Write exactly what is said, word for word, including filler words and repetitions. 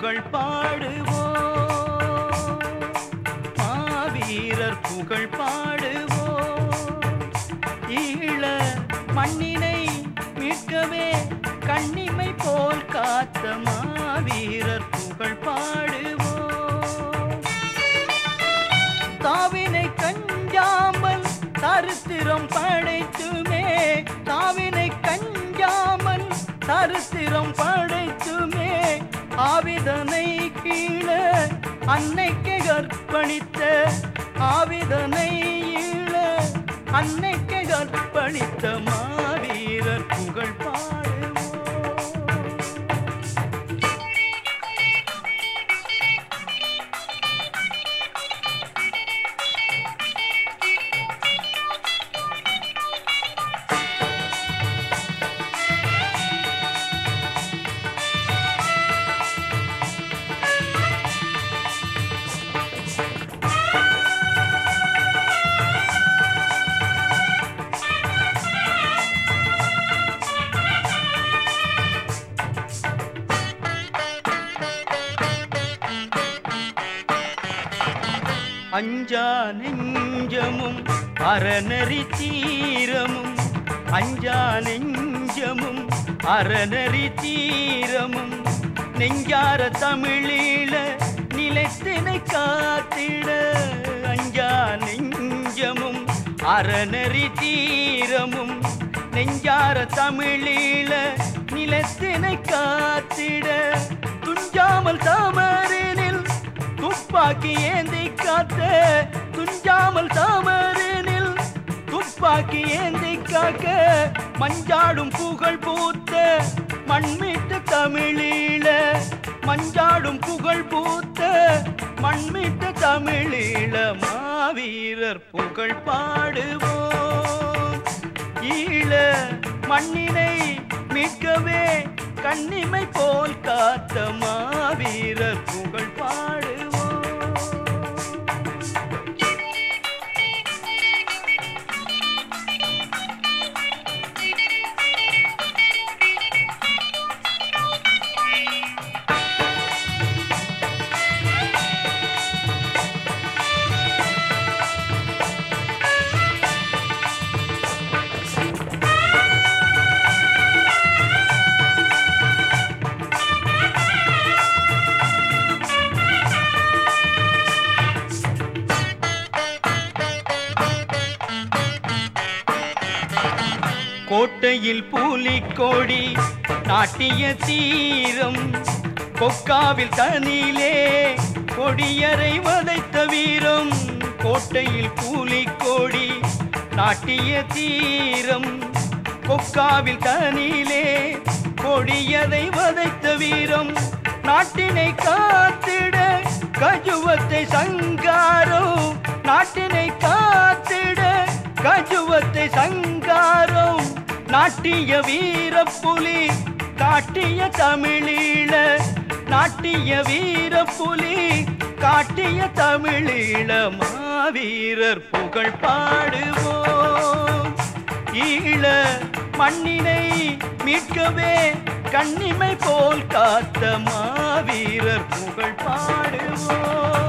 புகழ் பாடுவோம், மாவீரர் புகழ் பாடுவோம். ஈழ மண்ணினை மீட்கவே கண்ணிமை போல் காத்த மாவீரர் புகழ் பாடுவோம். தாவினை கஞ்சாமல் சரித்திரம் படைத்துமே, தாவினை கஞ்சாமல் சரித்திரம் படைத்துமே, ஆவிதனை கீழ அன்னைக்கு அர்ப்பணித்த, ஆவிதனை ஈழ அன்னைக்கு அர்ப்பணித்த மாவீரர் புகழ் பாடுவோம். அஞ்சா நெஞ்சமும் அறநெறி தீரமும், அஞ்சா நெஞ்சமும் அறநெறி தீரமும், நெஞ்சார தமிழீழ நிலைத்தினை காத்திட. அஞ்சா நெஞ்சமும் அறநெறி தீரமும், நெஞ்சார தமிழீழ நிலைத்தினை காத்திட. துஞ்சாமல் தாமரினில் துப்பாக்கி ஏந்தி காத்த, துஞ்சாமல் தாமரினில் துப்பாக்கி ஏந்தி காக்க, மஞ்சாடும் புகழ் பூத்த மண்மீட்டு தமிழீழ, மஞ்சாடும் புகழ் பூத்த மண்மீட்டு தமிழீழ மாவீரர் புகழ் பாடுவோம். ஈழ மண்ணினை மீட்கவே கண்ணிமை போல் காத்த மாவீரர் புகழ் பாடுவோம். கோட்டையில் புலிக்கொடி நாட்டிய தீரம், கொக்காவில் தனிலே கொடியரை வதைத்த வீரம். கோட்டையில் புலிக்கொடி நாட்டிய தீரம், கொக்காவில் தனிலே கொடியரை வதைத்த வீரம். நாட்டினை காத்திட கஜுவத்தை சங்காரம், நாட்டினை காத்திட கஜுவத்தை சங்காரம். நாட்டிய வீரப்புலி காட்டிய தமிழீழ, நாட்டிய வீரப்புலி காட்டிய தமிழீழ மாவீரர் புகழ் பாடுவோம். ஈழ மண்ணினை மீட்கவே கண்ணிமை போல் காத்த மாவீரர் புகழ் பாடுவோம்.